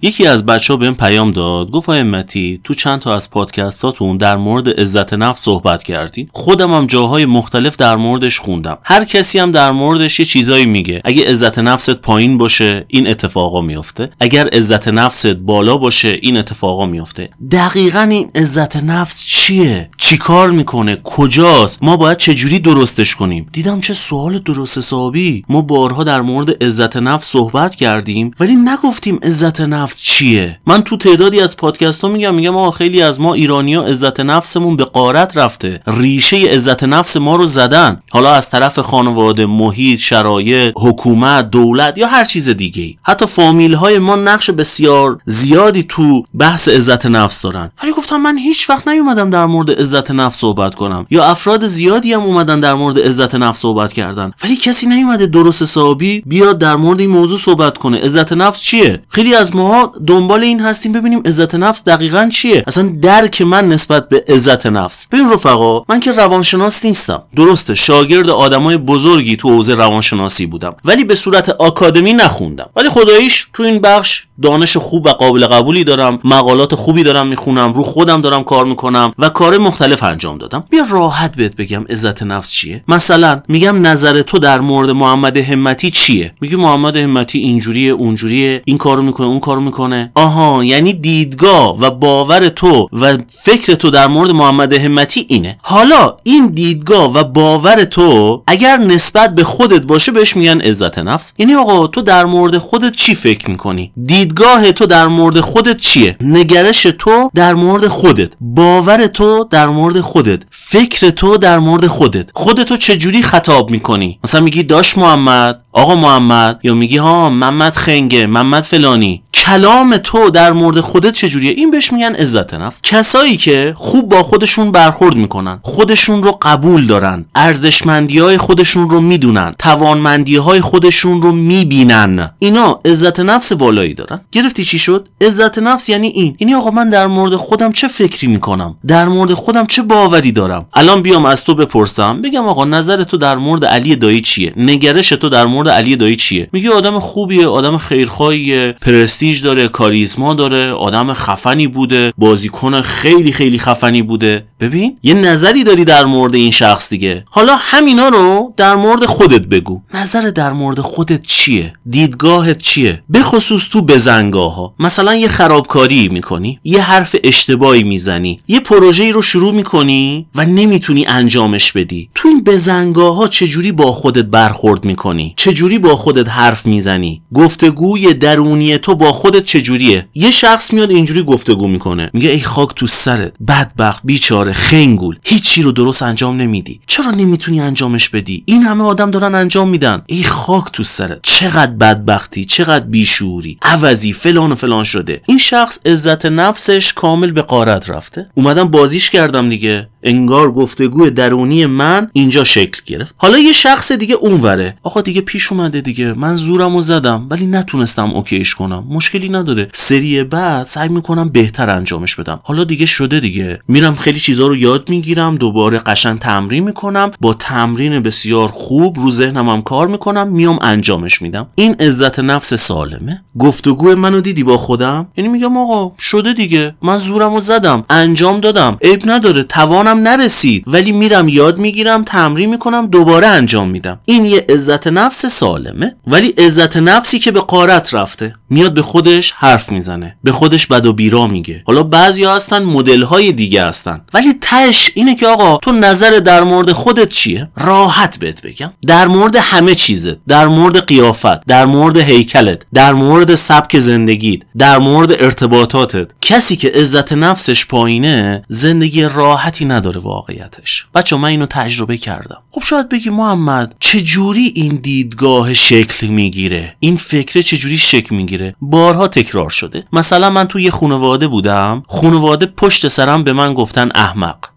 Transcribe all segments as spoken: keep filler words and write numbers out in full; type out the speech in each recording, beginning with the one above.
یکی از بچه‌ها بهم پیام داد، گفت آقای همتی تو چند تا از پادکستاتون در مورد عزت نفس صحبت کردین، خودم هم جاهای مختلف در موردش خوندم. هر کسی هم در موردش یه چیزایی میگه. اگه عزت نفست پایین باشه این اتفاقا میفته، اگر عزت نفست بالا باشه این اتفاقا میفته. دقیقاً این عزت نفس چیه؟ چی کار میکنه؟ کجاست؟ ما باید چجوری درستش کنیم؟ دیدم چه سوال درست حسابی. ما بارها در مورد عزت نفس صحبت کردیم ولی نگفتیم عزت نفس چیه. من تو تعدادی از پادکست ها میگم میگم آقا خیلی از ما ایرانی‌ها عزت نفسمون به غارت رفته، ریشه عزت نفس ما رو زدن، حالا از طرف خانواده، محیط، شرایط، حکومت، دولت یا هر چیز دیگه‌ای. حتی فامیل های ما نقش بسیار زیادی تو بحث عزت نفس دارن. ولی گفتم من هیچ وقت نیومدم در مورد عزت نفس صحبت کنم، یا افراد زیادی هم اومدن در مورد عزت نفس صحبت کردن ولی کسی نیومده درست حسابی بیاد در مورد این موضوع صحبت کنه. عزت نفس چیه؟ خیلی از ماها دنبال این هستیم ببینیم عزت نفس دقیقاً چیه، اصلا درک من نسبت به عزت نفس. ببین رفقا، من که روانشناس نیستم، درسته شاگرد آدمای بزرگی تو حوزه روانشناسی بودم ولی به صورت آکادمی نخوندم، ولی خداییش تو این بخش دانش خوب و قابل قبولی دارم، مقالات خوبی دارم میخونم، رو خودم دارم کار میکنم و کار مختلف انجام دادم. بیا راحت بهت بگم عزت نفس چیه. مثلا میگم نظر تو در مورد محمد همتی چیه؟ میگی محمد همتی اینجوریه اونجوریه، این کارو میکنه اون کارو میکنه. آها، یعنی دیدگاه و باور تو و فکر تو در مورد محمد همتی اینه. حالا این دیدگاه و باور تو اگر نسبت به خودت باشه بهش میگن عزت نفس. یعنی آقا تو در مورد خودت چی فکر میکنی؟ دیدگاه تو در مورد خودت چیه؟ نگرش تو در مورد خودت، باور تو در مورد خودت، فکر تو در مورد خودت. خودتو چجوری خطاب میکنی؟ مثلا میگی داش محمد، آقا محمد، یا میگی ها محمد خنگه، محمد فلانی. کلام تو در مورد خودت چجوریه؟ این بهش میگن عزت نفس. کسایی که خوب با خودشون برخورد میکنن، خودشون رو قبول دارن، ارزشمندی‌های خودشون رو میدونن، توانمندی‌های خودشون رو میبینن، اینا عزت نفس بالایی دارن. گرفتی چی شد؟ عزت نفس یعنی این. یعنی آقا من در مورد خودم چه فکری میکنم، در مورد خودم چه باوری دارم. الان بیام از تو بپرسم بگم آقا نظر تو در مورد علی دایی چیه؟ نگرش تو در مورد علی دایی چیه؟ میگی آدم خوبیه، آدم خیرخواهیه، پرستیژ داره، کاریزما داره، آدم خفنی بوده، بازیکن خیلی خیلی خفنی بوده. ببین یه نظری داری در مورد این شخص دیگه. حالا همینا رو در مورد خودت بگو. نظر در مورد خودت چیه؟ دیدگاهت چیه؟ به خصوص تو بزنگاه‌ها. مثلا یه خرابکاری میکنی، یه حرف اشتباهی میزنی، یه پروژه‌ای رو شروع میکنی و نمیتونی انجامش بدی. تو این بزنگاه‌ها چجوری با خودت برخورد میکنی؟ چجوری با خودت حرف میزنی؟ گفتگوی درونی تو با خودت چجوریه؟ یه شخص میاد اینجوری گفتگو میکنه، میگه ای خاک تو سرت، بدبخت، بیچاره، خنگول، هیچی رو درست انجام نمیدی، چرا نمیتونی انجامش بدی؟ این همه آدم دارن انجام میدن، ای خاک تو سرت، چقدر بدبختی، چقدر بیشعوری، عوضی، فلان و فلان شده. این شخص عزت نفسش کامل به غارت رفته. اومدم بازیش کردم دیگه، انگار گفتگوی درونی من اینجا شکل گرفت. حالا یه شخص دیگه اونوره، آقا دیگه پیش اومده دیگه، من زورمو زدم ولی نتونستم اوکیش کنم، مشکلی نداره، سری بعد سعی میکنم بهتر انجامش بدم. حالا دیگه شده دیگه، میرم خیلی چیزا رو یاد میگیرم، دوباره قشنگ تمرین میکنم، با تمرین بسیار خوب رو ذهنم هم کار میکنم، میام انجامش میدم. این عزت نفس سالمه. گفتگو منو دیدی با خودم؟ یعنی میگم آقا شده دیگه، من زورمو زدم، انجام دادم، عیب نداره، توانم نرسید ولی میرم یاد میگیرم، تمرین میکنم، دوباره انجام میدم. این یه عزت نفس سالمه. ولی عزت نفسی که به غارت رفته میاد به خودش حرف میزنه، به خودش بد و بیرا میگه. حالا بعضیا هستن مدل های دیگه هستن، ولی تهش اینه که آقا تو نظر در مورد خودت چیه؟ راحت بهت بگم، در مورد همه چیزت، در مورد قیافت، در مورد هیکلت، در مورد سبک زندگیت، در مورد ارتباطاتت. کسی که عزت نفسش پایینه زندگی راحتی نداره واقعیتش. بچه من اینو تجربه کردم. خب شاید بگی محمد چجوری این دیدگاه شکل میگیره؟ این فکر چجوری شکل میگیره؟ بارها تکرار شده. مثلا من توی یه خانواده بودم، خانواده پشت سرم به من گفتن احمق،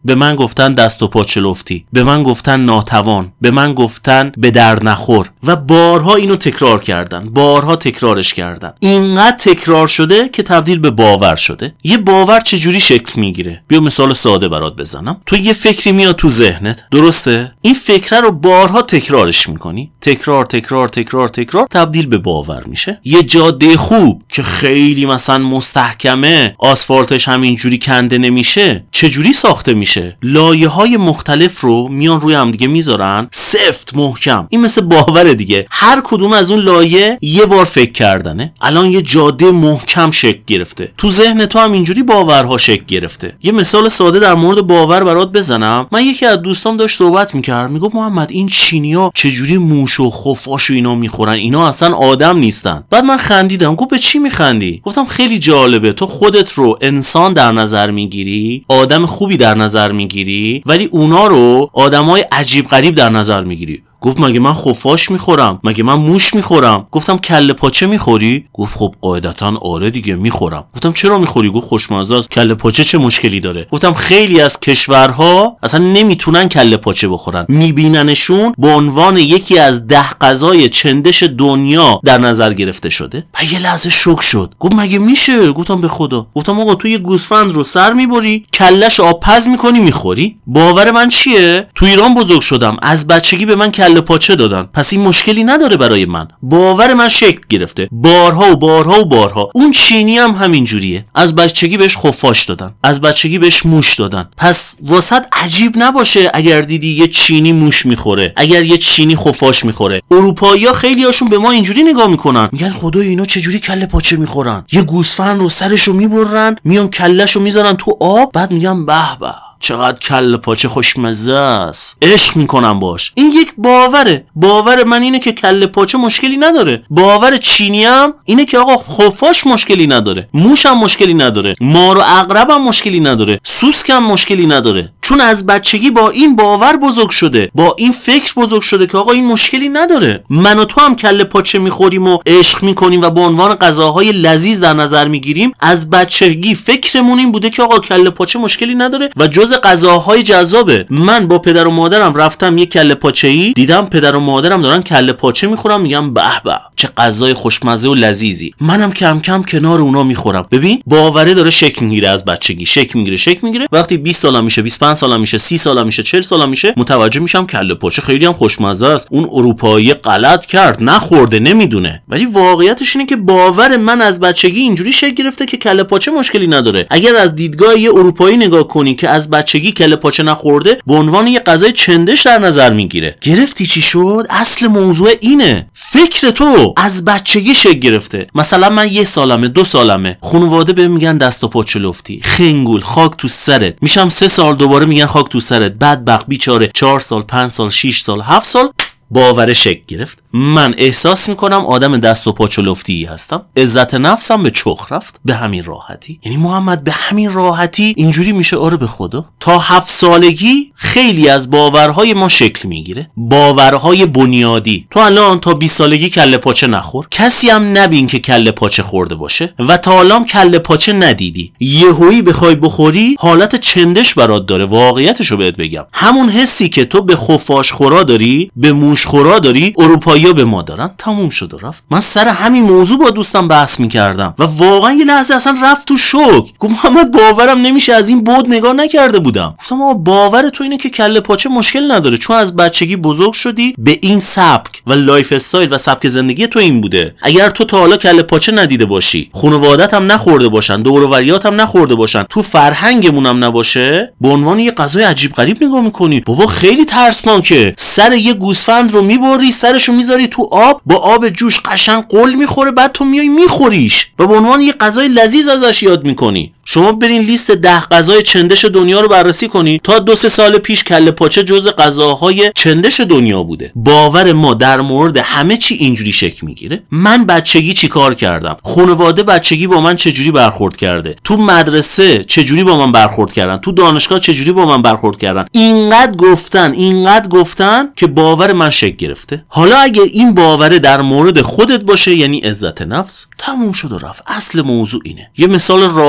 به من گفتن دست و پا چلفتی، به من گفتن ناتوان، به من گفتن به در نخور و بارها اینو تکرار کردن، بارها تکرارش کردن. اینقدر تکرار شده که تبدیل به باور شده. یه باور چجوری شکل میگیره؟ بیا مثال ساده برات بزنم. تو یه فکری میاد تو ذهنت، درسته؟ این فکر رو بارها تکرارش میکنی، تکرار تکرار تکرار تکرار تبدیل به باور میشه. یه جاده خوب که خیلی مثلا مستحکمه، آسفالتش همینجوری کنده نمیشه، چجوری ساخته میشه؟ لایه‌های مختلف رو میان روی هم دیگه میذارن، سفت محکم. این مثل باور دیگه، هر کدوم از اون لایه یه بار فکر کردنه. الان یه جاده محکم شکل گرفته، تو ذهن تو هم اینجوری باورها شکل گرفته. یه مثال ساده در مورد باور برات بزنم. من یکی از دوستام داشت صحبت میکرد، میگفت محمد این چینی‌ها چجوری موش و خفاش و اینا میخورن، اینا اصلا آدم نیستن. بعد من خندیدم، گفت به چی میخندی؟ گفتم خیلی جالبه، تو خودت رو انسان در نظر میگیری، آدم خوبی در نظر میگیری، ولی اونا رو آدمای عجیب غریب در نظر میگیری. گفت مگه من خفاش میخورم؟ مگه من موش میخورم؟ گفتم کله پاچه میخوری؟ گفت خب قاعدتاً آره دیگه میخورم. گفتم چرا میخوری؟ گفت خوشمزه است. کله پاچه چه مشکلی داره؟ گفتم خیلی از کشورها اصلا نمیتونن کله پاچه بخورن، میبیننشون به عنوان یکی از ده غذای چندش دنیا در نظر گرفته شده. و یه لحظه شوک شد، گفت مگه میشه؟ گفتم به خدا. گفتم آقا تو یه گوسفند رو سر میبری، کلهش آبپز میکنی میخوری؟ باور من چیه؟ تو ایران بزرگ شدم، از بچگی به من کله پاچه دادن، پس این مشکلی نداره برای من. باور من شکل گرفته بارها و بارها و بارها. اون چینی هم همینجوریه، از بچگی بهش خفاش دادن، از بچگی بهش موش دادن. پس واسط عجیب نباشه اگر دیدی یه چینی موش میخوره، اگر یه چینی خفاش میخوره. اروپایی‌ها خیلی‌هاشون به ما اینجوری نگاه میکنن، میگن خدای اینا چجوری کله پاچه میخورن؟ یه گوسفند رو سرشو میبرن، میان کلهشو میذارن تو آب، بعد میگن به به چقدر کله پاچه خوشمزه است، عشق میکنم باش. این یک باوره. باور من اینه که کله پاچه مشکلی نداره. باور چینی هم اینه که آقا خفاش مشکلی نداره، موش هم مشکلی نداره، مار و عقرب هم مشکلی نداره، سوسک هم مشکلی نداره. چون از بچگی با این باور بزرگ شده، با این فکر بزرگ شده که آقا این مشکلی نداره. من و تو هم کله پاچه میخوریم و عشق میکنیم و به عنوان غذاهای لذیذ در نظر میگیریم. از بچگی فکرمون این بوده که آقا کله پاچه مشکلی نداره و جز غذاهای جذابه. من با پدر و مادرم رفتم یک کله پاچه‌ای، دیدم پدر و مادرم دارن کله پاچه میخورن، میگم به به چه غذای خوشمزه و لذیذی، منم کم کم کنار اونا میخورم. ببین باوره داره شکل میگیره، از بچگی شکل میگیره شکل میگیره وقتی بیست سالم میشه، بیست و پنج سالم میشه، سی سالم میشه، چهل سالم میشه، متوجه میشم کله پاچه خیلی هم خوشمزه است. اون اروپایی غلط کرد، نخورده، نمیدونه. ولی واقعیتش اینه که باور من از بچگی اینجوری شکل گرفته که کله پاچه مشکلی نداره. اگر از دیدگاه یه اروپایی نگاه کنی که از بچگی کله پاچه نخورده، به عنوان یه غذای چندش در نظر میگیره. گرفتی چی شد؟ اصل موضوع اینه، فکر تو از بچگی شکل گرفته. مثلا من یه سالمه، دو سالمه، خانواده بهم میگن دست و پا چلفتی، خنگول، خاک تو سرت. میشم سه سال دوباره میگن خاک تو سرت، بدبخت بیچاره. چهار سال، پنج سال، شش سال، هفت سال باور شکل گرفت. من احساس میکنم آدم دست و پا چلفتی هستم، عزت نفسم به چخ رفت. به همین راحتی. یعنی محمد به همین راحتی اینجوری میشه؟ آره به خدا. تا هفت سالگی خیلی از باورهای ما شکل میگیره، باورهای بنیادی. تو الان تا بیست سالگی کله پاچه نخور، کسی هم نبین که کله پاچه خورده باشه و تا الان کله پاچه ندیدی. یهویی بخوای بخوری حالت چندش برات داره. واقعیتشو بهت بگم، همون حسی که تو به خفاش خورا داری، به موش خورا داری، اروپایی‌ها به ما دارن. تموم شد و رفت. من سر همین موضوع با دوستم بحث میکردم و واقعا یه لحظه اصلا رفت تو شوک. گفت محمد باورم نمیشه، از این بود نگاه نکرده بودم. گفتم آقا باور تو اینه که کله پاچه مشکل نداره، چون از بچگی بزرگ شدی به این سبک و لایف استایل و سبک زندگی تو این بوده. اگر تو تا حالا کله پاچه ندیده باشی، خانواده‌ت هم نخورده باشن، دور و بریات هم نخورده باشن، تو فرهنگمون هم نباشه، به عنوان یه غذای عجیب غریب نگاه میکنی. بابا خیلی ترسناکه. سر یه گوسفند رو میبری، سرشو میذاری تو آب، با آب جوش قشنگ قل میخوره، بعد تو میای میخوریش و به عنوان یه غذای لذیذ ازش یاد میکنی. شما برین لیست ده غذای چندش دنیا رو بررسی کنی. تا دو سه سال پیش کله پاچه جز غذاهای چندش دنیا بوده. باور ما در مورد همه چی اینجوری شکل میگیره. من بچگی چی کار کردم، خانواده بچگی با من چجوری برخورد کرده، تو مدرسه چجوری با من برخورد کردن، تو دانشگاه چجوری با من برخورد کردن، اینقدر گفتن اینقدر گفتن که باور من شکل گرفته. حالا اگه این باوره در مورد خودت باشه، یعنی عزت نفس، تموم شد و رفت. اصل موضوع اینه. یه مثال راحت و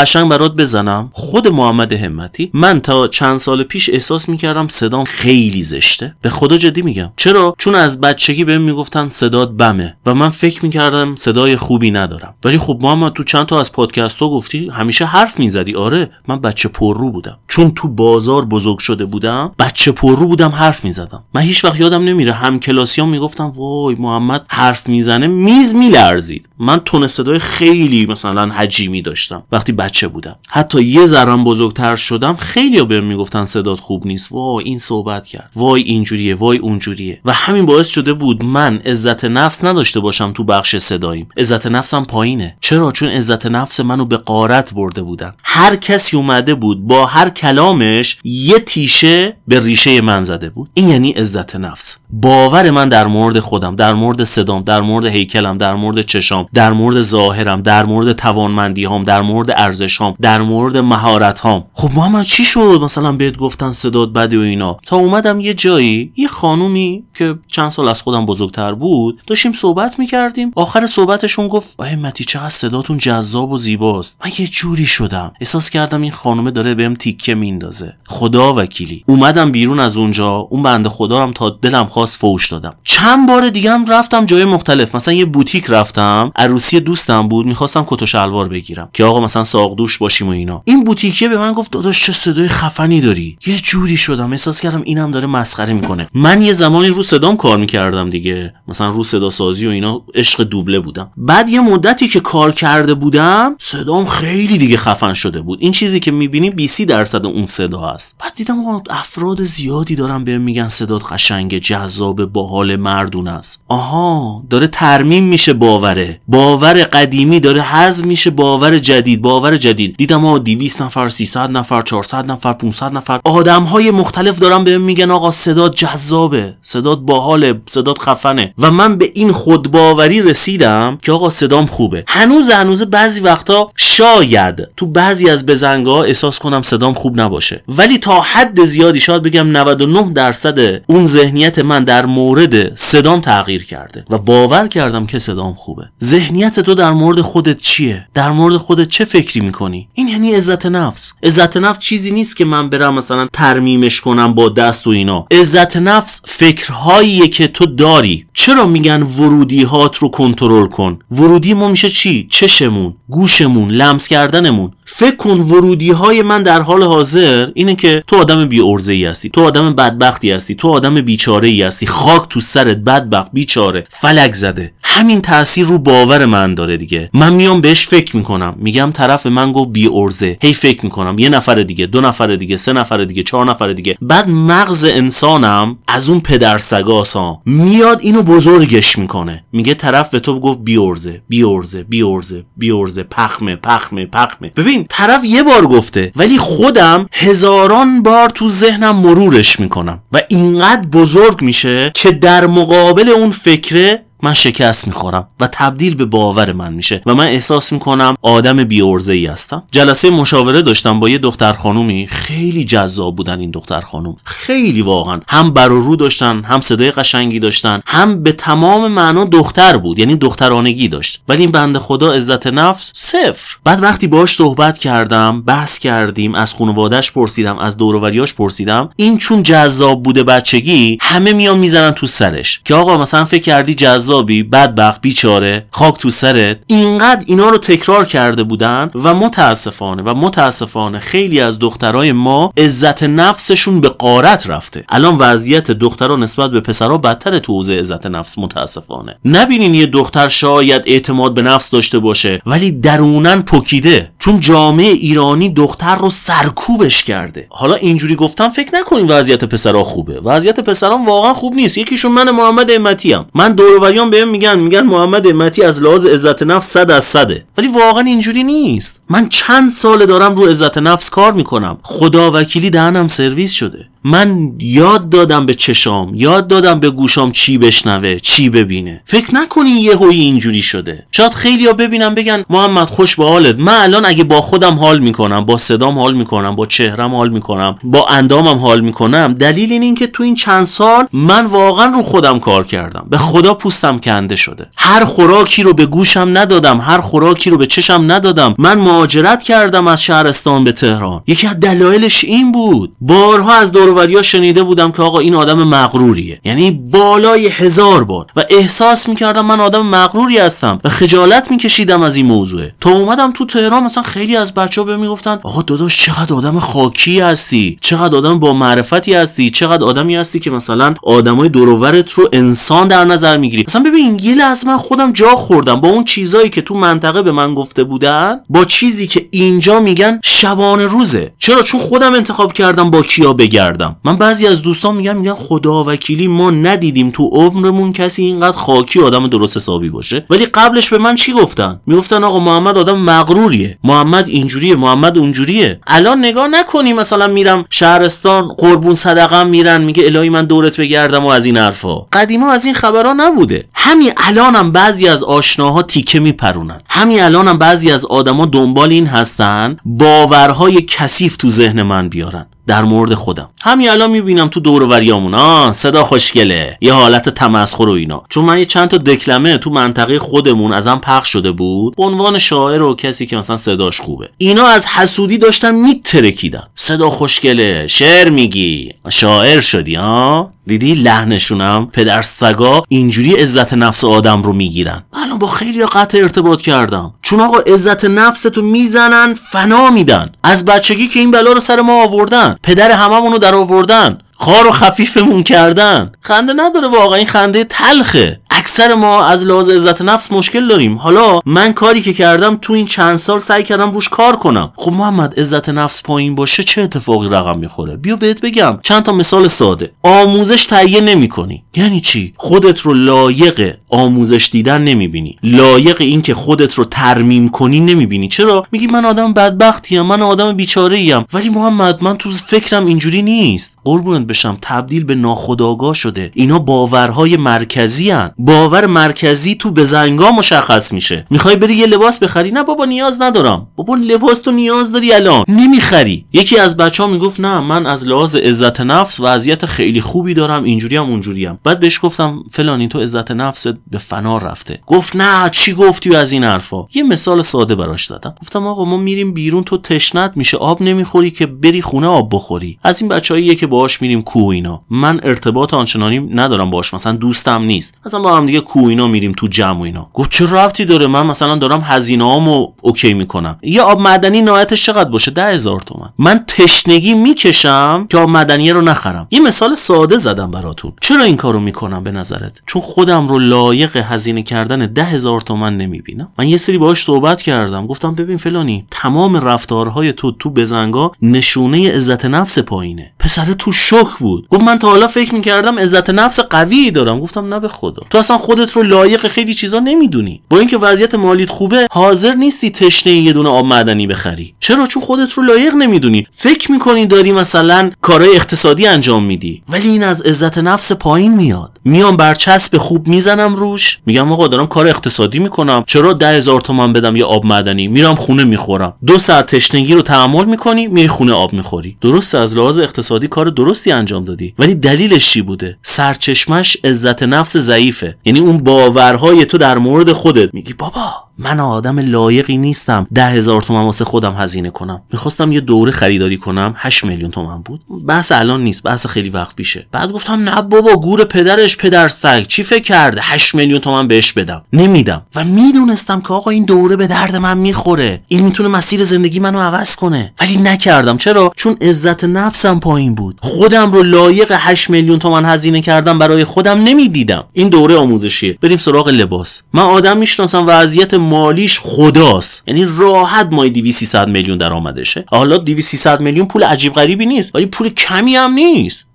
قشنگ برات بزنم. خود محمد همتی، من تا چند سال پیش احساس میکردم صدام خیلی زشته. به خدا جدی میگم. چرا؟ چون از بچگی بهم میگفتن صدات بمه و من فکر میکردم صدای خوبی ندارم. ولی خب محمد تو چند تا از پادکست ها گفتی همیشه حرف میزدی. آره من بچه پررو بودم، چون تو بازار بزرگ شده بودم، بچه پررو بودم، حرف میزدم. من هیچ وقت یادم نمیره هم کلاسیام میگفتم وای محمد حرف میزنه، میز میلرزید. من تون صدای خیلی مثلا حجیمی داشتم وقتی بچه بودم. حتی یه ذره بزرگتر شدم خیلی‌ها بهم میگفتن صدات خوب نیست، وای این صحبت کرد، وای اینجوریه، وای اونجوریه. و همین باعث شده بود من عزت نفس نداشته باشم تو بخش صداییم. عزت نفسم پایینه. چرا؟ چون عزت نفس منو به غارت برده بودن. هر کسی اومده بود با هر کلامش یه تیشه به ریشه من زده بود. این یعنی عزت نفس. باور من در مورد خودم، در مورد صدام، در مورد هیکلم، در مورد چشام، در مورد ظاهرم، در مورد توانمندی‌هام، در مورد ارزش‌هام، در مورد مهارت‌هام. خب محمد چی شد مثلا بهت گفتن صدات بده و اینا؟ تا اومدم یه جایی، یه خانومی که چند سال از خودم بزرگتر بود، داشتیم صحبت می‌کردیم. آخر صحبتشون گفت آی متی چقدر صداتون جذاب و زیباست. من یه جوری شدم، احساس کردم این خانومه داره بهم تیکه میندازه. خدا وکیلی اومدم بیرون از اونجا، اون بنده خدا رو تا دلم خواست فوش دادم. چند بار دیگه هم رفتم جای مختلف، مثلا یه بوتیک رفتم، عروسی دوستم بود، می‌خواستم کت و شلوار بگیرم که آقا مثلا ساقدوش باشیم و اینا. این بوتیکیه به من گفت داداش چه صدای خفنی داری. یه جوری شدم احساس کردم اینم داره مسخره میکنه. من یه زمانی رو صدام کار میکردم دیگه، مثلا رو صدا سازی و اینا عشق دوبله بودم. بعد یه مدتی که کار کرده بودم صدام خیلی دیگه خفن شده بود. این چیزی که میبینی بیست درصد اون صدا هست. بعد دیدم افراد زیادی دارن بهم میگن صدات قشنگه، جذاب، باحال، مردونه است. آها داره ترمیم میشه باوره. باور قدیمی داره حذف میشه، باور جدید، باور جدید. دیدم آ دویست نفر، سیصد نفر، چهارصد نفر، پانصد نفر آدم‌های مختلف دارن بهم میگن آقا صدات جذابه، صدات باحاله، صدات خفنه. و من به این خودباوری رسیدم که آقا صدام خوبه. هنوز هنوز بعضی وقتا شاید تو بعضی از بزنگاها احساس کنم صدام خوب نباشه، ولی تا حد زیادی شاید بگم نود و نه درصد اون ذهنیت من در مورد صدام تغییر کرده و باور کردم که صدام خوبه. ذهنیت تو در مورد خودت چیه؟ در مورد خودت چه فکری میکنی؟ این یعنی عزت نفس. عزت نفس چیزی نیست که من برم مثلا ترمیمش کنم با دست و اینا. عزت نفس فکرهاییه که تو داری. چرا میگن ورودی هات رو کنترل کن؟ ورودی ما میشه چی؟ چشمون، گوشمون، لمس کردنمون. فکر کن ورودی های من در حال حاضر اینه که تو آدم بی ارزه‌ای هستی، تو آدم بدبختی هستی، تو آدم بیچاره‌ای هستی، خاک تو سرت، بدبخت، بیچاره، فلک زده. همین تأثیر رو باور من داره دیگه. من میام بهش فکر میکنم، میگم طرف من گفت بی ارزه، هی فکر میکنم یه نفر دیگه، دو نفر دیگه، سه نفر دیگه، چهار نفر دیگه. بعد مغز انسانم از اون پدرسگاسا میاد اینو بزرگش میکنه، میگه طرف به تو گفت بی ارزه، بی ارزه، بی ارزه، بی ارزه، پخمه پخمه پخمه. ببین طرف یه بار گفته ولی خودم هزاران بار تو ذهنم مرورش میکنم و اینقدر بزرگ میشه که در مقابل اون فکره من شکست میخورم و تبدیل به باور من میشه و من احساس میکنم آدم بی ارزه‌ای هستم. جلسه مشاوره داشتم با یه دختر خانومی، خیلی جذاب بودن این دختر خانوم، خیلی واقعا، هم بر و رو داشتن، هم صدای قشنگی داشتن، هم به تمام معنا دختر بود، یعنی دخترانگی داشت. ولی این بنده خدا عزت نفس صفر. بعد وقتی باهاش صحبت کردم، بحث کردیم، از خانواده‌اش پرسیدم، از دور و بریاش پرسیدم، این چون جذاب بوده بچگی همه میان میزنن تو سرش که آقا مثلا فکر کردی جذاب بی بدبخت، بیچاره، خاک تو سرت. اینقدر اینا رو تکرار کرده بودن و متاسفانه و متاسفانه خیلی از دخترای ما عزت نفسشون به غارت رفته. الان وضعیت دخترها نسبت به پسرها بدتر تو حوزه عزت نفس متاسفانه. نبینین یه دختر شاید اعتماد به نفس داشته باشه ولی درونن پکیده، چون جامعه ایرانی دختر رو سرکوبش کرده. حالا اینجوری گفتم فکر نکنین وضعیت پسرها خوبه. وضعیت پسرها واقعا خوب نیست. یکیشون من محمد همتی ام. من دور و بریام بهم میگن میگن محمد همتی از لحاظ عزت نفس صد از صده، ولی واقعا اینجوری نیست. من چند ساله دارم رو عزت نفس کار میکنم، خدا وکیلی دهنم سرویس شده. من یاد دادم به چشام، یاد دادم به گوشام چی بشنوه چی ببینه. فکر نکنین یهویی اینجوری شده. شاید خیلیا ببینن بگن محمد خوش به حالت. من الان اگه با خودم حال میکنم، با صدام حال میکنم، با چهرم حال میکنم، با اندامم حال میکنم، دلیل این این که تو این چند سال من واقعا رو خودم کار کردم. به خدا پوستم کنده شده. هر خوراکی رو به گوشم ندادم، هر خوراکی رو به چشم ندادم. من مهاجرت کردم از شهرستان به تهران. یکی از دلایلش این بود. بارها از دور و بریا شنیده بودم که آقا این آدم مغروریه، یعنی بالای هزار بار، و احساس میکردم من آدم مغروری هستم و خجالت میکشیدم از این موضوع. تا اومدم تو تهران مثلا خیلی از بچه‌ها بهم میگفتن آقا داداش چقدر آدم خاکی هستی، چقدر آدم با معرفتی هستی، چقدر آدمی هستی که مثلا آدمای دور و برت رو انسان در نظر میگیری. مثلا ببین یه لحظه من خودم جا خوردم با اون چیزایی که تو منطقه به من گفته بودن با چیزی که اینجا میگن شبانه روزه. چرا؟ چون خودم انتخاب کردم با کیا بگردم. من بعضی از دوستان میگن میگن خدا وکیلی ما ندیدیم تو عمرمون کسی اینقدر خاکی آدم درست حسابی باشه. ولی قبلش به من چی گفتن؟ میگفتن آقا محمد آدم مغروریه، محمد اینجوریه، محمد اونجوریه. الان نگاه نکنی مثلا میرم شهرستان قربون صدقه میرن میگه الهی من دورت بگردم و از این حرفا. قدیما از این خبرها نبوده. همین الانم بعضی از آشناها تیکه میپرونن. همین الانم بعضی از آدما دنبال این هستن باورهای کثیف تو ذهن من بیارن در مورد خودم. همین الان میبینم تو دور و بریامون آ صدا خوشگله، یه حالت تمسخر و اینا. چون من یه چند تا دکلمه تو منطقه خودمون ازم پخش شده بود به عنوان شاعر و کسی که مثلا صداش خوبه. اینا از حسودی داشتن میترکیدن. صدا خوشگله، شعر میگی، شاعر شدی ها؟ دیدی لحنشونم پدر سگا اینجوری عزت نفس آدم رو میگیرن. الان با خیلی قطع ارتباط کردم چون آقا عزت نفستو میزنن فنا میدن. از بچگی که این بلا رو سر ما آوردن، پدر هممونو در آوردن، خار و خفیفمون کردن. خنده نداره واقعا، این خنده تلخه. اکثر ما از لحاظ عزت نفس مشکل داریم. حالا من کاری که کردم تو این چند سال سعی کردم روش کار کنم. خب محمد عزت نفس پایین باشه چه اتفاقی رقم میخوره؟ بیا بهت بگم چند تا مثال ساده. آموزش تهیه نمی‌کنی. یعنی چی؟ خودت رو لایق آموزش دیدن نمیبینی، لایق این که خودت رو ترمیم کنی نمیبینی. چرا؟ میگی من آدم بدبختیم، من آدم بیچاره‌ایم. ولی محمد من تو فکرم اینجوری نیست. قربونت بشم، تبدیل به ناخودآگاه شده. اینا باورهای مرکزی هن. باور مرکزی تو بزنگا مشخص میشه. میخوای بری یه لباس بخری؟ نه بابا نیاز ندارم. بابا لباس تو نیاز داری الان، نمیخری. یکی از بچه‌ها میگفت نه من از لحاظ عزت نفس وضعیت خیلی خوبی دارم، اینجوری ام اونجوری ام. بعد بهش گفتم فلانی تو عزت نفست به فنا رفته. گفت نه چی گفتی از این حرفا؟ یه مثال ساده براش زدم. گفتم آقا ما میریم بیرون، تو تشنت میشه آب نمیخوری که بری خونه آب بخوری. از این بچه‌ایه که باهاش میریم کوه اینا. من ارتباط آنچنانی ندارم باهاش، مثلا دوستم نیست، مثلا با هم دیگه کوه اینا میریم تو جمع و اینا. گفت چه ربطی داره؟ من مثلا دارم هزینه‌هامو اوکی میکنم. یه آب معدنی نهایتش چقدر باشه؟ ده هزار تومان. من تشنگی میکشم که آب معدنی رو نخرم. یه مثال ساده زدم براتون. چرا این کارو میکنم به نظرت؟ چون خودم رو لایق هزینه کردن ده هزار تومان نمیبینم. من یه سری باهاش صحبت کردم، گفتم ببین فلانی تمام رفتارهای تو تو بزنگا نشونه عزت نفس پایینه. پسر تو شوک بود. گفت من تا حالا فکر میکردم عزت نفس قوی دارم. گفتم نه به خدا، تو اصلا خودت رو لایق خیلی چیزا نمیدونی. با اینکه وضعیت مالیت خوبه حاضر نیستی تشنه یه دونه آب معدنی بخری. چرا؟ چون خودت رو لایق نمیدونی. فکر میکنی داری مثلا کارهای اقتصادی انجام میدی، ولی این از عزت نفس پایین میاد. میام برچسب خوب میزنم روش، میگم آقا دارم کار اقتصادی میکنم، چرا ده هزار تومان بدم یه آب معدنی؟ میرم خونه میخورم. دو ساعت تشنگی رو تحمل میکنی، میری خونه آب میخوری. درسته از لحاظ اقتصادی کار درستی انجام دادی، ولی دلیلش چی بوده؟ سرچشمش عزت نفس ضعیفه. یعنی اون باورهای تو در مورد خودت. میگی بابا من آدم لایقی نیستم ده هزار تومان واسه خودم هزینه کنم. میخواستم یه دوره خریداری کنم، هشت میلیون تومان بود. بحث الان نیست، بحث خیلی وقت پیشه. بعد گفتم نه بابا گور پدرش پدر سگ، چی فکر کرده هشت میلیون تومان بهش بدم؟ نمیدم. و میدونستم که آقا این دوره به درد من میخوره، این میتونه مسیر زندگی منو عوض کنه، ولی نکردم. چرا؟ چون عزت نفسم پایین بود. خودم رو لایق هشت میلیون تومان هزینه کردم برای خودم نمیدیدم. این دوره آموزشیه. بریم سراغ لباس. من آدم میشناسم وضعیت مالیش خداست، یعنی راحت مای دویست سیصد میلیون درآمدشه. حالا دویست سیصد میلیون پول عجیب غریبی نیست، ولی پول کمی هم نیست.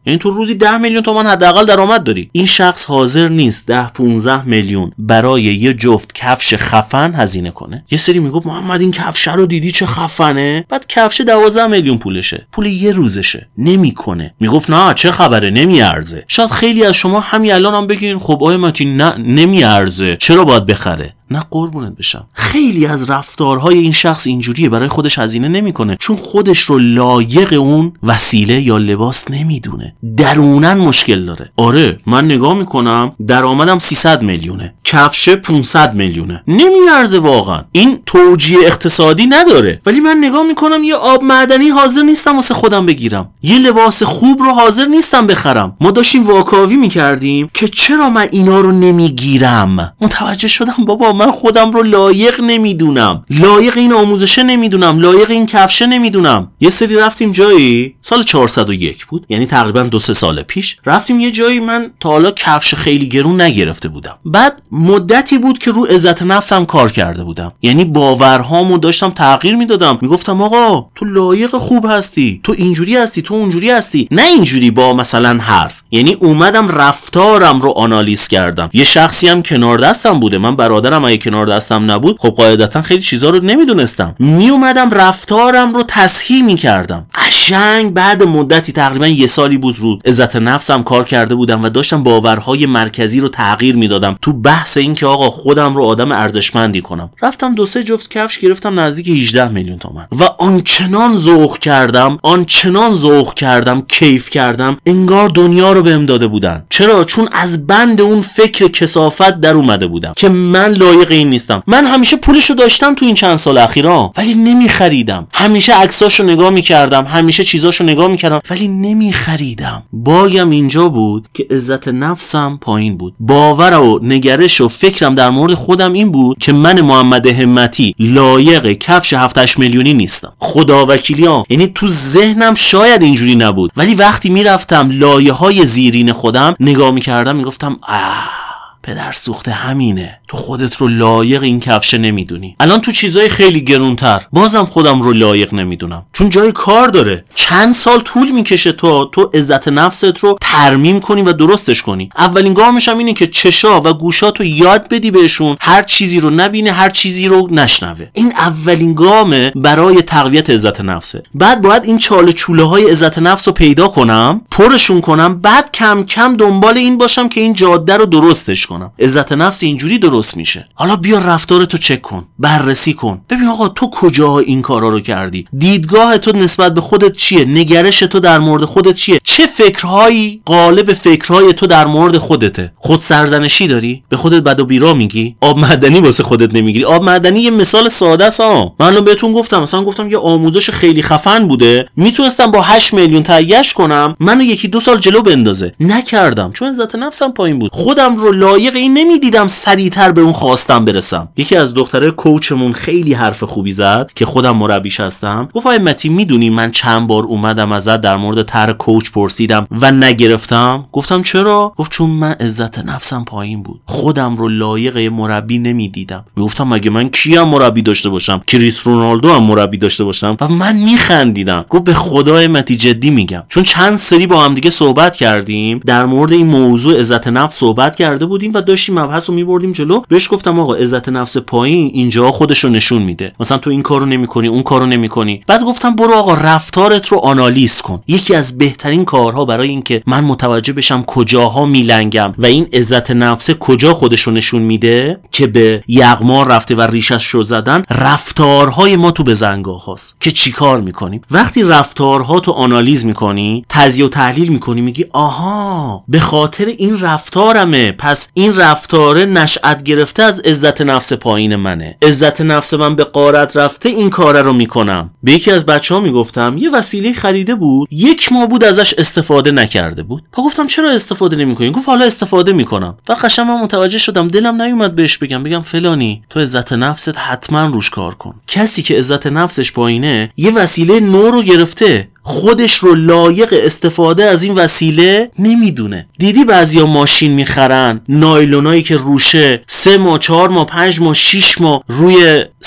یعنی تو روزی ده میلیون تومان حداقل درآمد داری. این شخص حاضر نیست ده پانزده میلیون برای یه جفت کفش خفن هزینه کنه. یه سری میگفت محمد این کفش رو دیدی چه خفنه، بعد کفش دوازده میلیون پولشه، پول یه روزشه، نمیکنه. میگفت نه چه خبره نمیارزه. شاید خیلی از شما همین الان هم بگین خب آقای متین نه نمیارزه چرا باید بخره. نه قربونت بشم، خیلی از رفتارهای این شخص اینجوریه، برای خودش هزینه نمیکنه چون خودش رو لایق اون وسیله یا لباس نمیدونه، درونن مشکل داره. آره من نگاه میکنم درآمدم سیصد میلیونه، کفش پانصد میلیونه، نمیارزه واقعا، این توجیه اقتصادی نداره. ولی من نگاه میکنم یه آب معدنی حاضر نیستم واسه خودم بگیرم، یه لباس خوب رو حاضر نیستم بخرم. ما داشتیم واکاوی میکردیم که چرا من اینا رو نمیگیرم. متوجه شدم بابا من خودم رو لایق نمیدونم، لایق این آموزشه نمیدونم، لایق این کفشه نمیدونم. یه سری رفتیم جایی، سال چهارصد و یک بود، یعنی تقریبا دو سه سال پیش رفتیم یه جایی من تا حالا کفش خیلی گرون نگرفته بودم. بعد مدتی بود که رو عزت نفسم کار کرده بودم، یعنی باورهامو داشتم تغییر میدادم. میگفتم آقا تو لایق خوب هستی، تو اینجوری هستی، تو اونجوری هستی، نه اینجوری با مثلا حرف. یعنی اومدم رفتارم رو آنالیز کردم. یه شخصی هم کنار دستم بوده، من برادرم اگه کنار دستم نبود خب قاعدتا خیلی چیزا رو نمیدونستم. می اومدم رفتارم رو تصحیح میکردم. قشنگ بعد مدتی تقریبا یه سالی بود رو عزت نفسم کار کرده بودم و داشتم باورهای مرکزی رو تغییر میدادم تو بحث این که آقا خودم رو آدم ارزشمندی کنم. رفتم دو سه جفت کفش گرفتم نزدیک هجده میلیون تومان و آنچنان ذوق کردم، آنچنان ذوق کردم، کیف کردم، انگار دنیا رو بهم داده بودن. چرا؟ چون از بند اون فکر کثافت در اومده بودم که من لایق این نیستم. من همیشه پولشو داشتم تو این چند سال اخیرا ولی نمیخریدم. همیشه عکساشو نگاه میکردم، همیشه چیزاشو نگاه میکردم ولی نمیخریدم. باگم اینجا بود که عزت نفسم پایین بود. باور و نگرش و فکرم در مورد خودم این بود که من محمد همتی لایق کفش هفت هشت میلیونی نیستم. خدا وکیلی ها، یعنی تو ذهنم شاید اینجوری نبود ولی وقتی میرفتم لایه‌های زیرین خودم نگاه میکردم میگفتم آه پدر سوخته همینه، تو خودت رو لایق این کفش نمیدونی. الان تو چیزای خیلی گرونتر بازم خودم رو لایق نمیدونم چون جای کار داره. چند سال طول میکشه تا تو عزت نفست رو ترمیم کنی و درستش کنی. اولین گامش هم اینه که چشا و گوشاتو یاد بدی بهشون هر چیزی رو نبینه، هر چیزی رو نشنوه. این اولین گامه برای تقویت عزت نفسه. بعد باید این چاله چوله های عزت نفس رو پیدا کنم، پرشون کنم، بعد کم کم دنبال این باشم که این جاده رو درستش کنم. عزت نفس اینجوری درست میشه. حالا بیا رفتارتو چک کن، بررسی کن، ببین آقا تو کجا این کارا رو کردی، دیدگاه تو نسبت به خودت چیه، نگرش تو در مورد خودت چیه، چه فکرهایی غالب فکرهای تو در مورد خودته. خود سرزنشی داری، به خودت بد و بیرا میگی، آب معدنی واسه خودت نمیگیری. آب معدنی یه مثال ساده است ها. من الان بهتون گفتم، مثلا گفتم یه آموزش خیلی خفن بوده، میتونستم با هشت میلیون تهیه‌اش کنم، منو یکی دو سال جلو بندازه. نکردم چون عزت نفسم پایین بود. خودم رو لایق این نمیدیدم سریعتر به اون خواستم برسم. یکی از دختره کوچمون خیلی حرف خوبی زد که خودم مربیش هستم. گفت آقای متی میدونی من چند بار اومدم ازت در مورد طرح کوچ پرسیدم و نگرفتم؟ گفتم چرا؟ گفت چون من عزت نفسم پایین بود، خودم رو لایق مربی نمیدیدم. میگفتم مگه من کیم مربی داشته باشم؟ کریس رونالدو هم مربی داشته باشم؟ و من میخندیدم. گفت به خدای متی جدی میگم، چون چند سری با هم دیگه صحبت کردیم در مورد این موضوع عزت نفس صحبت کرده بودیم و داشتیم مبحث رو میبردیم جلو. بهش گفتم آقا عزت نفس پایین اینجا خودش رو نشون میده، مثلا تو این کارو نمیکنی، اون کارو نمیکنی. بعد گفتم برو آقا رفتارت رو آنالیز کن. یکی از بهترین کارها برای اینکه من متوجه بشم کجاها میلنگم و این عزت نفس کجا خودش رو نشون میده که به یغما رفته و ریشش رو زدن، رفتارهای ما تو بزنگاه هاست که چی کار میکنیم. وقتی رفتارها تو آنالیز میکنی، تجزیه و تحلیل میکنی، میگی آها به خاطر این رفتارمه، پس این رفتاره نشأت گرفته از عزت نفس پایین منه، عزت نفس من به غارت رفته این کاره رو میکنم. به یکی از بچه‌ها میگفتم یه وسیله خریده بود، یک ماه بود ازش استفاده نکرده بود. پا گفتم چرا استفاده نمیکنی؟ گفت حالا استفاده میکنم. و قشنگ من متوجه شدم، دلم نیومد بهش بگم بگم فلانی تو عزت نفست حتما روش کار کن. کسی که عزت نفسش پایینه یه وسیله نو رو گرفته، خودش رو لایق استفاده از این وسیله نمیدونه. دیدی بعضیا ماشین میخرن، نایلونایی که روشه سه ماه، چهار ماه، پنج ماه، شیش ماه روی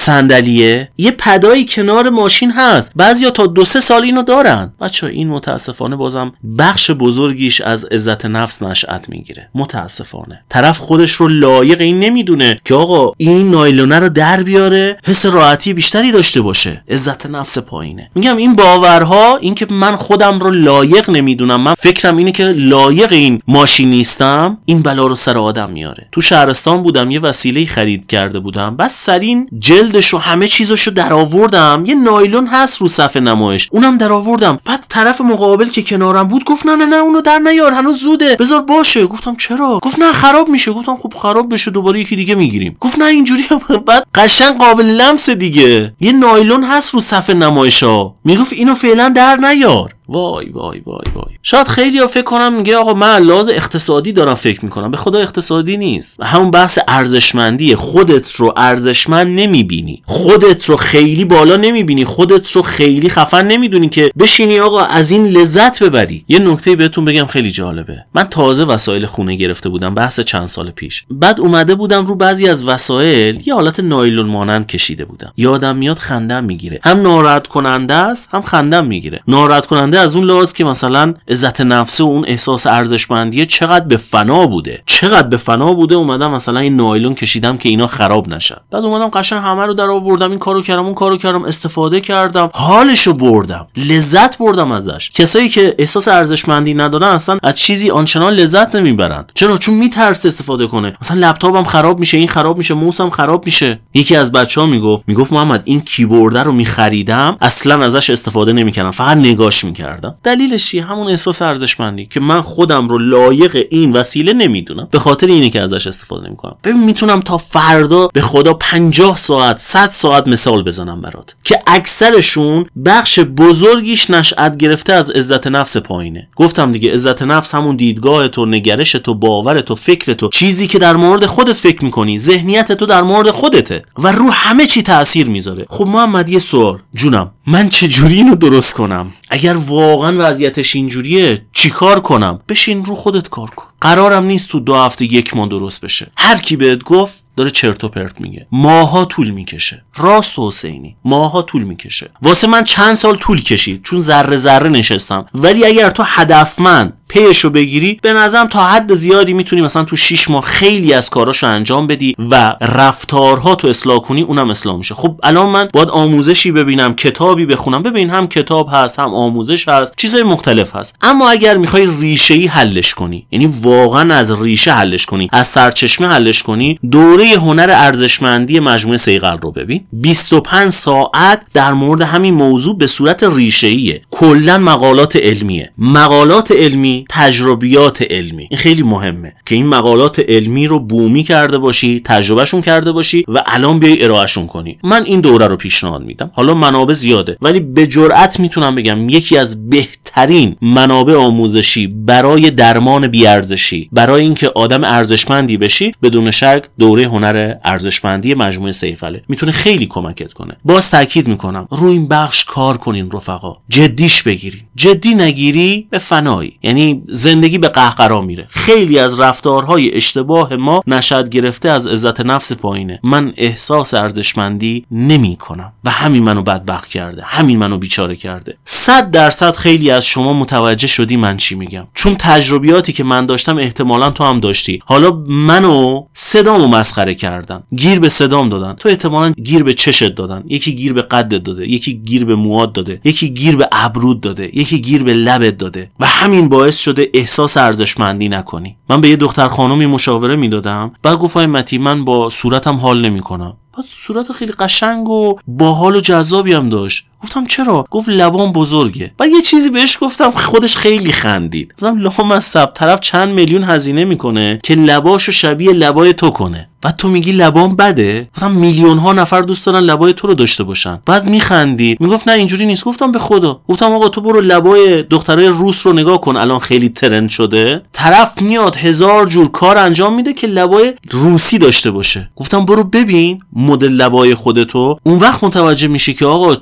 صندلیه، یه پدایی کنار ماشین هست. بعضیا تا دو سه سال اینو دارن. بچه این متاسفانه بازم بخش بزرگیش از عزت نفس نشأت میگیره. متاسفانه طرف خودش رو لایق این نمیدونه که آقا این نایلونه رو در بیاره، حس راحتی بیشتری داشته باشه. عزت نفس پایینه. میگم این باورها، این که من خودم رو لایق نمیدونم، من فکرم اینه که لایق این ماشین نیستم، این بلا رو سر آدم میاره. تو شهرستان بودم، یه وسیله خرید کرده بودم، بس سرین جلدش و همه چیزاشو در آوردم، یه نایلون هست رو صفحه نمایش، اونم در آوردم. بعد طرف مقابل که کنارم بود گفت نه نه نه اونو در نیار، هنوز زوده، بذار باشه. گفتم چرا؟ گفت نه خراب میشه. گفتم خب خراب بشه دوباره یکی دیگه میگیریم. گفت نه اینجوری. بعد قشنگ قابل لمس دیگه، یه نایلون هست رو صفحه نمایشا، میگفت اینو فعلا در نیار. وای وای وای وای. شاید خیلی‌ها فکر کنم میگه آقا من لحاظ اقتصادی دارم فکر میکنم. به خدا اقتصادی نیست. همون بحث ارزشمندیه. خودت رو ارزشمند نمیبینی، خودت رو خیلی بالا نمیبینی، خودت رو خیلی خفن نمیدونی که بشینی آقا از این لذت ببری. یه نکته بهتون بگم خیلی جالبه. من تازه وسایل خونه گرفته بودم، بحث چند سال پیش. بعد اومده بودم رو بعضی از وسایل یه حالت نایلون مانند کشیده بودم. یادم میاد خندم میگیره. هم ناراحت کننده است، هم خندم میگیره. ناراحت کننده از اون لحاظ که مثلا عزت نفس و اون احساس ارزشمندی چقدر به فنا بوده، چقدر به فنا بوده. اومدم مثلا این نایلون کشیدم که اینا خراب نشن. بعد اومدم قشنگ همه رو در آوردم، این کارو کردم اون کارو کردم، استفاده کردم، حالشو بردم، لذت بردم ازش. کسایی که احساس ارزشمندی ندارن اصلا از چیزی آنچنان لذت نمیبرن. چرا؟ چون میترسه استفاده کنه. مثلا لپتاپم خراب میشه، این خراب میشه، موسم خراب میشه. یکی از بچه‌ها میگفت میگفت محمد این کیبورد رو میخریدم اصلا ازش استفاده نمیکردم، فقط نگاش میکردم. دلیلش چیه؟ همون احساس ارزشمندی که من خودم رو لایق این وسیله نمیدونم، به خاطر اینه که ازش استفاده نمیکنم. ببین میتونم تا فردا به خدا پنجاه ساعت صد ساعت مثال بزنم برات که اکثرشون بخش بزرگیش نشأت گرفته از عزت نفس پایینه. گفتم دیگه عزت نفس همون دیدگاه تو، نگرش تو، باور تو، فکر تو، چیزی که در مورد خودت فکر میکنی، ذهنیت تو در مورد خودته و رو همه چی تأثیر میذاره. خب محمد یه سوال جونم، من چه جوری اینو درست کنم؟ اگر واقعا وضعیتش اینجوریه چیکار کنم؟ بشین رو خودت کار کن. قرارم نیست تو دو هفته یک ماه درست بشه. هر کی بهت گفت داره چرت و پرت میگه. ماها طول میکشه. راست حسینی، ماها طول میکشه. واسه من چند سال طول کشید چون ذره ذره نشستم، ولی اگر تو هدفمند پیشو بگیری به نظرم تا حد زیادی میتونی مثلا تو شش ماه خیلی از کاراشو انجام بدی و رفتارها تو اصلاح کنی، اونم اصلاح میشه. خب الان من باید آموزشی ببینم، کتابی بخونم. ببین هم کتاب هست، هم آموزش هست، چیزای مختلف هست. اما اگر میخوای ریشه‌ای حلش کنی، یعنی واقعا از ریشه حلش کنی، از سرچشمه حلش کنی، دوره هنر ارزشمندی مجموعه صیقل رو ببین. بیست و پنج ساعت در مورد همین موضوع به صورت ریشه‌ایه. کلا مقالات علمیه، مقالات علمی، تجربیات علمی. این خیلی مهمه که این مقالات علمی رو بومی کرده باشی، تجربهشون کرده باشی و الان بیای ارائهشون کنی. من این دوره رو پیشنهاد میدم. حالا منابع زیاده ولی به جرئت میتونم بگم یکی از بهترین منابع آموزشی برای درمان بی‌ارزشی، برای اینکه آدم ارزشمندی بشی، بدون شک دوره هنر ارزشمندی مجموعه صیقله. میتونه خیلی کمکت کنه. باز تاکید میکنم روی این بخش کار کنین رفقا، جدیش بگیرین. جدی نگیری به فنایی، یعنی زندگی به قهقرا میره. خیلی از رفتارهای اشتباه ما نشأت گرفته از عزت نفس پایینه. من احساس ارزشمندی نمی کنم و همین منو بدبخت کرده، همین منو بیچاره کرده. صد درصد خیلی از شما متوجه شدی من چی میگم، چون تجربیاتی که من داشتم احتمالاً تو هم داشتی. حالا منو صدامو مسخره کردن، گیر به صدام دادن، تو احتمالاً گیر به چشت دادن، یکی گیر به قدت داده، یکی گیر به موات داده، یکی گیر به ابرود داده، یکی گیر به لبت داده و همین باعث شده احساس ارزشمندی نکنی. من به یه دختر خانومی مشاوره میدادم، بعد گفت آقای متی من با صورتم حال نمیکنم. بعد صورت خیلی قشنگ و باحال و جذابی هم داشت. گفتم چرا؟ گفت لبام بزرگه. بعد یه چیزی بهش گفتم، خودش خیلی خندید. گفتم لامصب طرف چند میلیون هزینه میکنه که لباشو شبیه لبای تو کنه، بعد تو میگی لبام بده؟ گفتم میلیون ها نفر دوست دارن لبای تو رو داشته باشن. بعد میخندید، میگفت نه اینجوری نیست. گفتم به خدا. گفتم آقا تو برو لبای دخترای روس رو نگاه کن، الان خیلی ترند شده. طرف میاد هزار جور کار انجام میده که لبای روسی داشته باشه. گفتم برو ببین مدل لبای خودتو، اون وقت متوجه میشی که آقا چهار نفر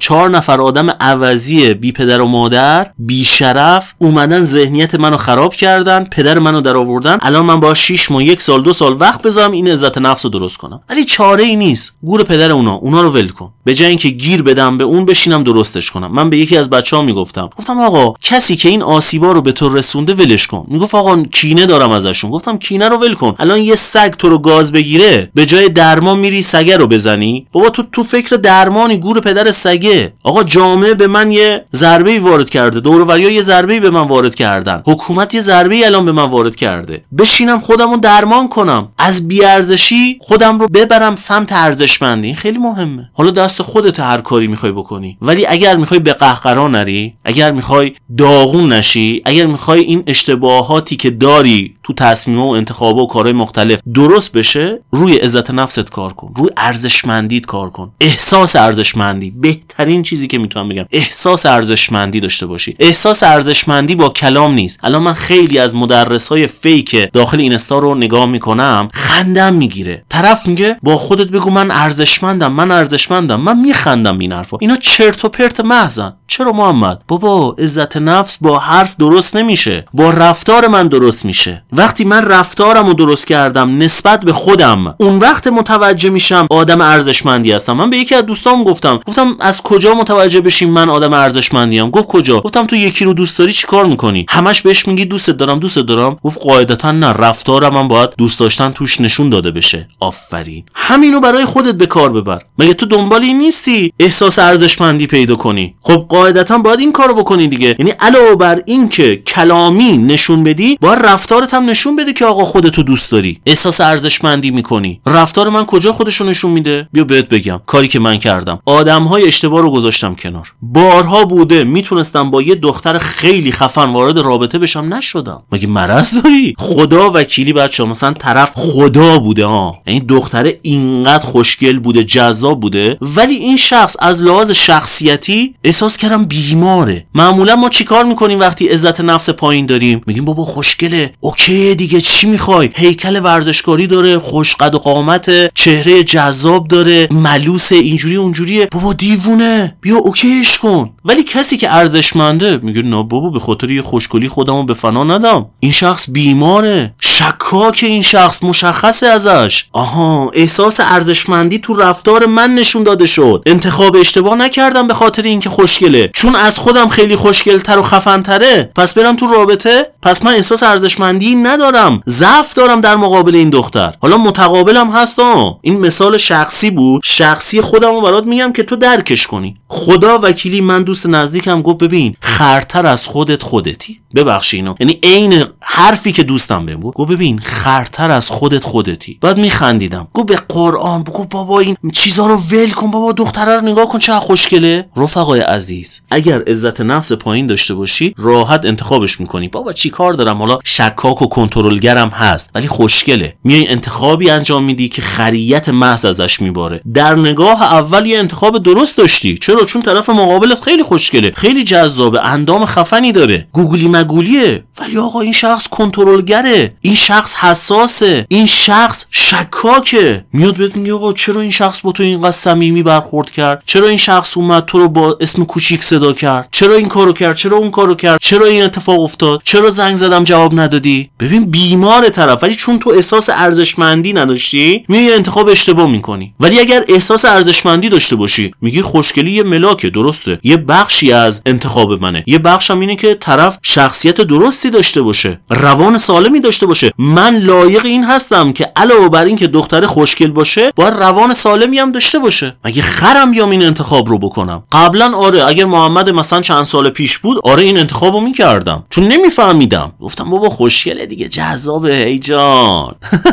نفر آدم عوضی بی پدر و مادر، بی شرف اومدن ذهنیت منو خراب کردن، پدر منو در آوردن، الان من با شش ماه یک سال دو سال وقت بذارم این عزت نفس رو درست کنم. ولی چاره ای نیست. گور پدر اونا اونا رو ول کن. به جای اینکه گیر بدم به اون بشینم درستش کنم. من به یکی از بچه‌ها میگفتم، گفتم آقا کسی که این آسیبا رو به تو رسونده ولش کن. میگفت آقا کینه دارم ازشون. گفتم کینه رو ول کن. الان یه سگ تو رو گاز بگیره، به جای درمان میری سگه رو بزنی؟ بابا تو تو فکر درمانی، گور پدر سگه. آقا جامعه به من یه ضربه‌ای وارد کرده، دور و بریا یه ضربه‌ای به من وارد کردن، حکومت یه ضربه‌ای الان به من وارد کرده. بشینم خودمو درمان کنم، از بی‌ارزشی خودم رو ببرم سمت ارزشمندی. این خیلی مهمه. حالا دست خودت هر کاری میخوای بکنی، ولی اگر میخوای به قهقرا نری، اگر میخوای داغون نشی، اگر میخوای این اشتباهاتی که داری تو تصمیم‌ها و انتخاب‌ها و کارهای مختلف درست بشه، روی عزت نفست کار کن، روی ارزشمندیت کار کن. احساس ارزشمندی، بهترین چیزی که میتونم بگم، احساس ارزشمندی داشته باشی. احساس ارزشمندی با کلام نیست. الان من خیلی از مدرسای فیک داخل اینستا رو نگاه میکنم، خندم میگیره. طرف میگه با خودت بگو من ارزشمندم، من ارزشمندم. من میخندم این حرفا. اینا چرت و پرت محضن. چرا محمد؟ بابا عزت نفس با حرف درست نمیشه، با رفتار من درست میشه. وقتی من رفتارمو درست کردم نسبت به خودم، اون وقت متوجه میشم آدم ارزشمندی هستم. من به یکی از دوستام گفتم گفتم از کجا متوجه بشیم من آدم ارزشمندی ام؟ گفت کجا؟ گفتم تو یکی رو دوست داری چیکار میکنی؟ همش بهش میگی دوست دارم دوست دارم؟ گفت قاعدتا نه، رفتارم هم باید دوست داشتن توش نشون داده بشه. آفرین. همینو برای خودت به کار ببر. مگه تو دنبال این نیستی احساس ارزشمندی پیدا کنی؟ خب قاعدتا باید این کارو بکنی دیگه. یعنی علاوه بر این که کلامی نشون بدی، باید رفتارت هم نشون بده که آقا خودتو دوست داری، احساس ارزشمندی میکنی. رفتار من کجا خودشو نشون میده؟ بیا بهت بگم کاری که من کردم. آدمهای اشتباه رو گذاشتم کنار. بارها بوده میتونستم با یه دختر خیلی خفن وارد رابطه بشم، نشدم. مگه مرض داری؟ خدا وکیلی بچا، مثلا طرف خدا بوده ها، یعنی دختر اینقدر خوشگل بوده، جذاب بوده، ولی این شخص از لحاظ شخصیتی احساس کردم بیماره. معمولا ما چیکار میکنیم وقتی عزت نفس پایین داریم؟ میگیم بابا خوشگله، اوکی دیگه چی میخوای؟ هیکل ورزشکاری داره، خوش قد و قامت، چهره جذاب داره، ملوسه، اینجوری اونجوریه، بابا دیوونه، بیا اوکیش کن. ولی کسی که ارزشمنده میگه نه بابا به خاطر یه خوشگلی خودمو به فنا ندم. این شخص بیماره، شکاک، این شخص مشخصه ازش. آها، احساس ارزشمندی تو رفتار من نشون داده شد. انتخاب اشتباه نکردم به خاطر اینکه خوشگله، چون از خودم خیلی خوشگل‌تر و خفن‌تره پس برم تو رابطه؟ پس من احساس ارزشمندی ندارم، ضعف دارم در مقابل این دختر. حالا متقابلم هست ها، این مثال شخصی بود، شخصی خودمو برات میگم که تو درکش کنی. خدا وکیلی من دوست نزدیکم گفت ببین خرتر از خودت خودتی. ببخشید، یعنی عین حرفی که دوستم بهم گفت، گفت ببین خرتر از خودت خودتی. بعد میخندیدم، گفت به قرآن، گفت بابا این چیزا رو ول کن، بابا دختره رو نگاه کن چقدر خوشگله. رفقای عزیز، اگر عزت نفس پایین داشته باشی راحت انتخابش میکنی. بابا چی کار دارم، حالا شکاک و کنترلگرم هست ولی خوشگله. میای انتخابی انجام میدی که خریت محض ازش میباره. در نگاه اول یه انتخاب درست داشتی. چرا؟ چون طرف مقابلت خیلی خوشگله، خیلی جذابه، اندام خفنی داره، گوگلی مگولیه. ولی آقا این شخص کنترلگره، این شخص حساسه، این شخص شکاکه. میاد بهت میگه آقا چرا این شخص با تو اینقدر صمیمی برخورد کرد؟ چرا این شخص اومد تو رو با اسم کوچیک صدا کرد؟ چرا این کارو کرد؟ چرا اون کارو کرد؟ چرا این اتفاق افتاد؟ چرا زنگ زدم جواب ندادی؟ ببین بیمار طرف، ولی چون تو احساس ارزشمندی نداشتی میای انتخاب اشتباه میکنی. ولی اگر احساس ارزشمندی داشته باشی، میگی خوشگلی یه ملاکه، درسته، یه بخشی از انتخاب منه، یه بخشم اینه که طرف شخصیت درستی داشته باشه، روان سالمی داشته باشه. من لایق این هستم که علاوه بر این که دختر خوشگل باشه باید روان سالمی هم داشته باشه. مگه خرم بیام این انتخاب رو بکنم؟ قبلا آره، اگر محمد مثلا چند سال پیش بود آره این انتخابو میکردم، چون نمیفهمیدم. گفتم بابا خوشگله دیگه، جذابه، ای جان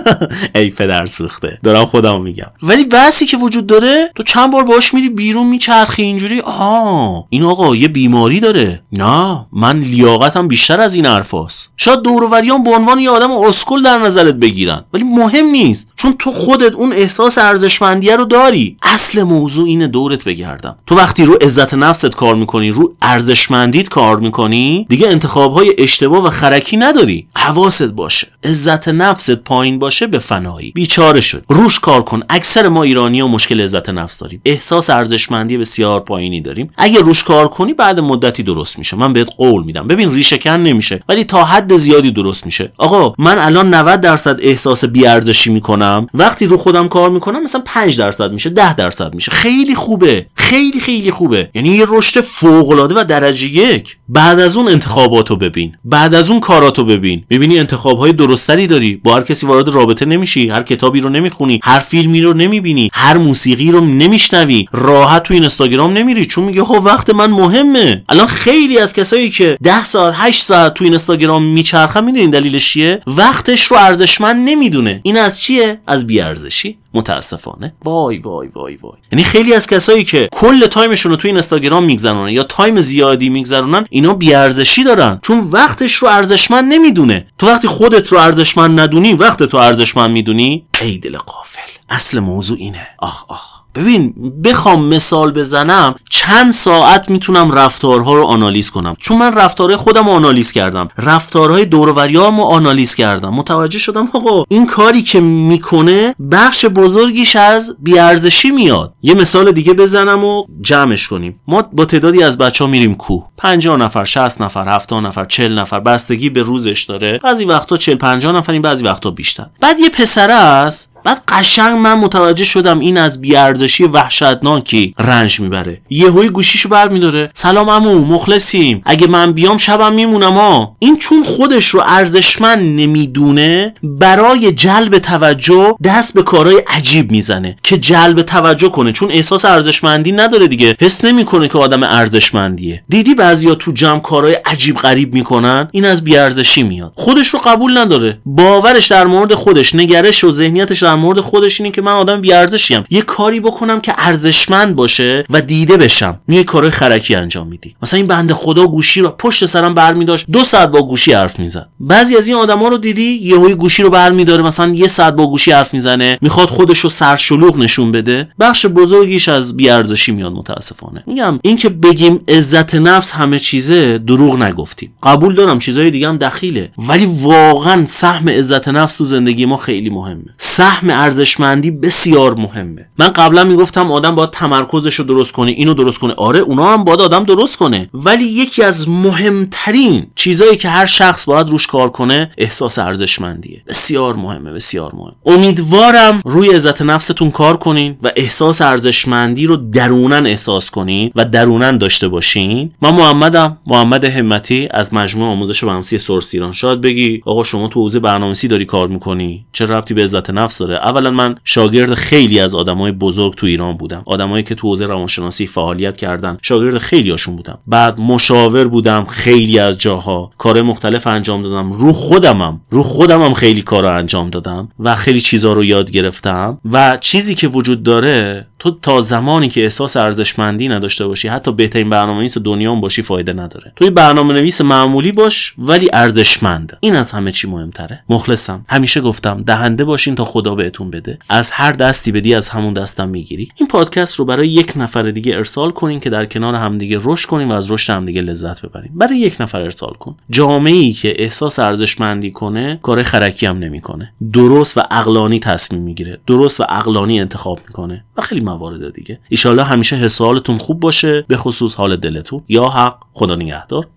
ای پدر سوخته، دارم خودم میگم. ولی بحثی که وجود داره، تو چند بار باش میری بیرون میچرخی اینجوری، آها این آقا یه بیماری داره. نه من لیاقتم بیشتر از این حرفاست. شاید دور و بریام به عنوان یه آدم اسکول در نظرت بگیرن، ولی مهم نیست، چون تو خودت اون احساس ارزشمندیه رو داری. اصل موضوع اینه دورت بگردم. تو وقتی رو عزت نفست کار میکنی، رو ارزشمندیت کار میکنی، دیگه انتخابهای اشتباه و خرکی نداری. حواست باشه. عزت نفست پایین باشه به فنایی، بیچاره شد. روش کار کن. اکثر ما ایرانی‌ها مشکل عزت نفس داریم، احساس ارزشمندی بسیار پایینی داریم. اگه روش کار کنی بعد مدتی درست میشه، من بهت قول میدم. ببین ریشه کن نمیشه ولی تا حد زیادی درست میشه. آقا من الان نود درصد احساس بی‌ارزشی میکنم، وقتی رو خودم کار میکنم مثلا پنج درصد میشه، ده درصد میشه. خیلی خوبه، خیلی خیلی خوبه. یعنی یه رشد فوق العاده و درجه یک. بعد از اون انتخاباتو ببین، بعد از اون کاراتو ببین، ببینی انتخابهای درستری داری، با هر کسی وارد رابطه نمیشی، هر کتابی رو نمیخونی، هر فیلمی رو نمیبینی، هر موسیقی رو نمیشنوی، راحت تو اینستاگرام نمیری چون میگه خب وقت من مهمه. الان خیلی از کسایی که ده ساعت هشت ساعت تو اینستاگرام میچرخن، میدونین دلیلش چیه؟ وقتش رو ارزشمند نمیدونه. این از چیه؟ از بی‌ارزشی. متاسفانه. وای وای وای وای. یعنی خیلی از کسایی که کل تایمشون رو تو اینستاگرام میگذرونن یا تایم زیادی میگذرونن، اینا بی‌ارزشی دارن چون وقتش رو ارزشمند نمیدونه. تو وقتی خودت رو ارزشمند ندونی، وقت تو ارزشمند میدونی، ای دل غافل. اصل موضوع اینه. آخ آخ. ببین بخوام مثال بزنم، چند ساعت میتونم رفتارها رو آنالیز کنم، چون من رفتارهای خودم رو آنالیز کردم، رفتارهای دور و بریام رو آنالیز کردم، متوجه شدم آقا این کاری که میکنه بخش بزرگیش از بی‌ارزشی میاد. یه مثال دیگه بزنم و جمعش کنیم. ما با تعدادی از بچه‌ها میریم کوه، پنجاه نفر، شصت نفر، هفتاد نفر، چهل نفر، بستگی به روزش داره. بعضی وقتا چهل پنجاه نفریم، بعضی وقتا بیشتر. بعد یه پسره است، بعد قشنگ من متوجه شدم این از بی‌ارزشی وحشتناکی رنج میبره. یهویی گوشیشو برمی‌داره، سلام عمو، مخلصیم، اگه من بیام شبم میمونم ها. این چون خودش رو ارزشمند نمیدونه، برای جلب توجه دست به کارهای عجیب میزنه که جلب توجه کنه، چون احساس ارزشمندی نداره دیگه، حس نمیکنه که آدم ارزشمندیه. دیدی بعضیا تو جمع کارهای عجیب غریب میکنن، این از بی‌ارزشی میاد. خودش رو قبول نداره، باورش در مورد خودش، نگرش و ذهنیتش در مورد خودش اینه که من آدم بی‌ارزشیم، یه کاری بکنم که ارزشمند باشه و دیده بشم. یه کارهای خرکی انجام میدی. مثلا این بنده خدا گوشی رو پشت سرم برمی‌داشت، دو ساعت با گوشی حرف میزد. بعضی از این آدما رو دیدی یهویی گوشی رو برمی‌داره، مثلا یه ساعت با گوشی حرف میزنه، میخواد خودش رو سرشلوغ نشون بده. بخش بزرگیش از بی‌ارزشی میاد متاسفانه. میگم این که بگیم عزت نفس همه چیزه، دروغ نگفتیم. قبول دارم چیزای دیگه هم دخیله، ولی واقعا سهم عزت نفس تو زندگی ما خیلی مهمه. سهم ارزشمندی بسیار مهمه. من قبلا میگفتم آدم باید تمرکزش رو درست کنه، اینو درست کنه. آره اونا هم باید آدم درست کنه، ولی یکی از مهمترین چیزایی که هر شخص باید روش کار کنه احساس ارزشمندیه. بسیار مهمه، بسیار مهم. امیدوارم روی عزت نفستون کار کنین و احساس ارزشمندی رو درونن احساس کنین و درونن داشته باشین. من محمدم، محمد همتی از مجموعه آموزش برنامه‌نویسی سورس ایران. شاید بگی آقا شما تو حوزه برنامه‌نویسی داری کار میکنی، چه ربطی به عزت نفس داره؟ اولا من شاگرد خیلی از آدمای بزرگ تو ایران بودم، آدمایی که تو حوزه روانشناسی فعالیت کردن، شاگرد خیلی هاشون بودم. بعد مشاور بودم خیلی از جاها، کار مختلف انجام دادم، رو خودمم رو خودمم خیلی کارا انجام دادم و خیلی چیزا رو یاد گرفتم. و چیزی که وجود داره، تو تا زمانی که احساس ارزشمندی نداشته باشی، حتی بهترین برنامه‌نویس دنیا هم باشی، فایده نداره. توی برنامه‌نویس معمولی باش ولی ارزشمند. این از همه چی مهمتره. مخلصم. همیشه گفتم دهنده باشین تا خدا بهتون بده. از هر دستی بدی از همون دستم میگیری. این پادکست رو برای یک نفر دیگه ارسال کنین که در کنار همدیگه رشد کنیم و از رشد همدیگه لذت ببریم. برای یک نفر ارسال کن. جامعه‌ای که احساس ارزشمندی کنه، کار خرکی هم نمیکنه. درست و عقلانی تصمیم میگیره. درست و عقلانی انتخاب میکنه. و خیلی موارد دیگه. ان شاءالله همیشه حس و حالتون خوب باشه، به خصوص حال دلتون. یا حق. خدا نگهدار.